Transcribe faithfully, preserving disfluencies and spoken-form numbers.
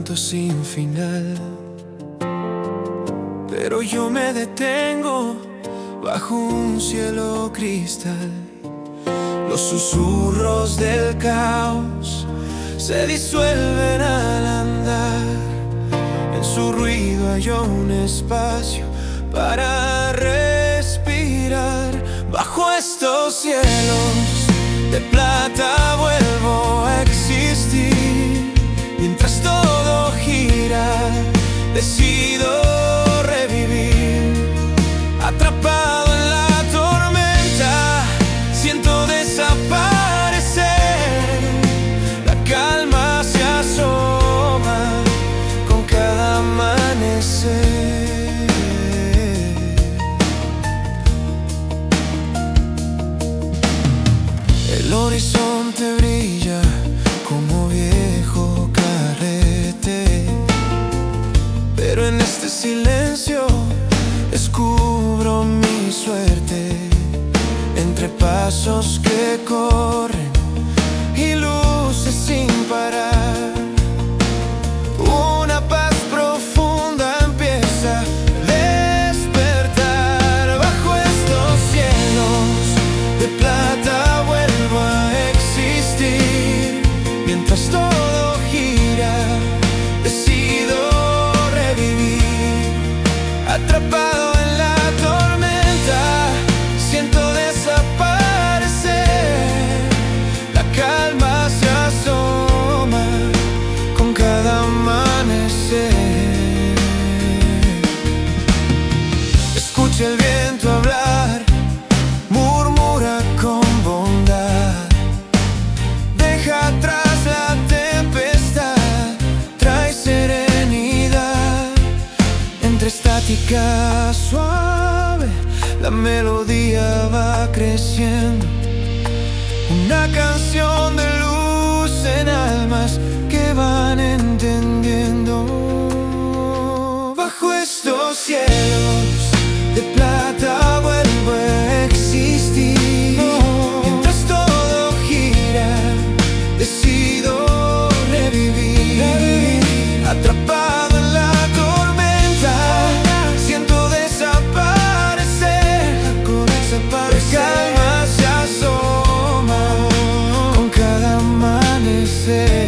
laberinto sin final, pero yo me detengo bajo un cielo cristal. Los susurros del caos se disuelven al andar. En su ruido hay un espacio para respirar. Bajo estos cielos de plata vuelvo a existir. Mientras todo gira, decido revivir. Atrapado en la tormenta, siento desaparecer. La calma se asoma con cada amanecer. El horizonte brilla como viejo carrete, pero en este silencio descubro mi suerte. Entre pasos que corren y luces sin parar, una paz profunda empieza a despertar. Bajo estos cielos de plata vuelvo a existir. Mientras todo gira, decido revivir. Atrapado en la tormenta, siento desaparecer. La calma se asoma con cada amanecer. Escucha el viento hablar, murmura con bondad. Deja atrás la tempestad, trae serenidad. Entre estática suave, la melodía va creciendo. Una canción de luz en almas que van entendiendo. Bajo estos cielos de plata vuelvo a existir. Mientras todo gira, decido revivir. Atrapado en la tormenta, siento desaparecer. La calma se asoma con cada amanecer.